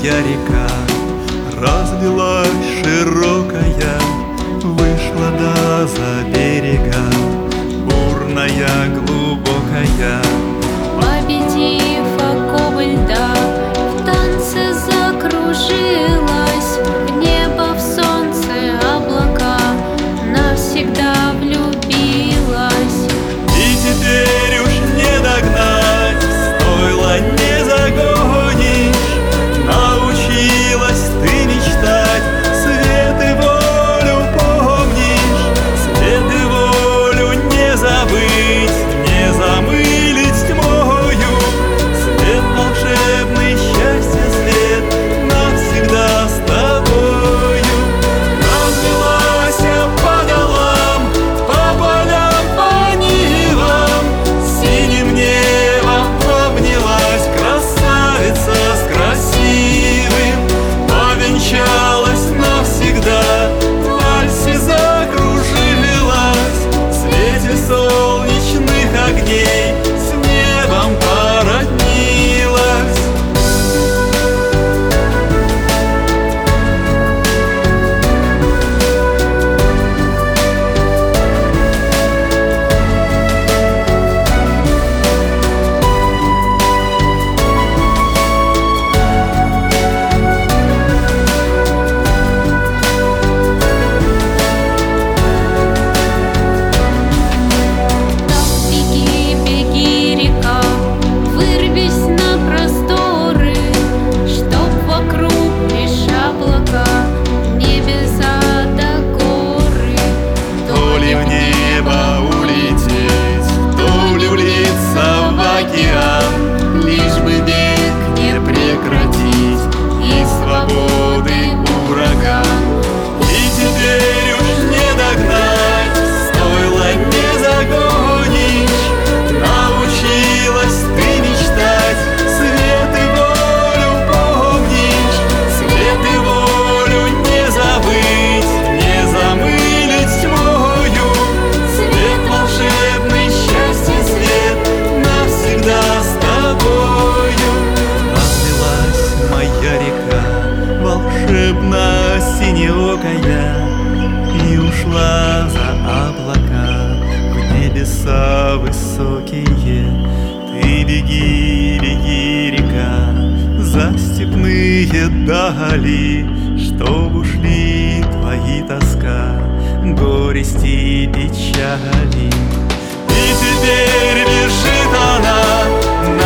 моя река разлилась широкая, вышла до берега, бурная, глубокая. Победив оковы льда, в танце закружилась, в небо, в солнце, облака, навсегда влюбилась. И теперь уж не догнать, стойло не загонишь. Научилась ты мечтать, свет и волю помнишь. Свет и волю не забыть, не замылить тьмою. Свет волшебный, счастье свет, навсегда с тобою. Разлилась я по долам, по полям, по нивам, синим небом обнялась красавица с красивым, повенчалась навсегда, в вальсе закружилась, в свете солнечных огней с небом породнилась. Беги, беги, река, вырвись на просторы, чтоб вокруг лишь облака, небеса до горы. То ли в небо улететь, то ли влиться в океан, лишь бы бег не прекратить и свободы ураган. И теперь уж не догнать, стойло не загонишь. Научилась ты мечтать, свет и волю помнишь. Свет и волю не забыть, не замылить тьмою. Свет волшебный, счастье свет, навсегда с тобою. Разлилась моя река, волшебно синеокая, и ушла за облака, в небеса высокие. Ты беги, беги, река, за степные дали, чтоб ушли твои тоска, горести и печали. И теперь бежит она на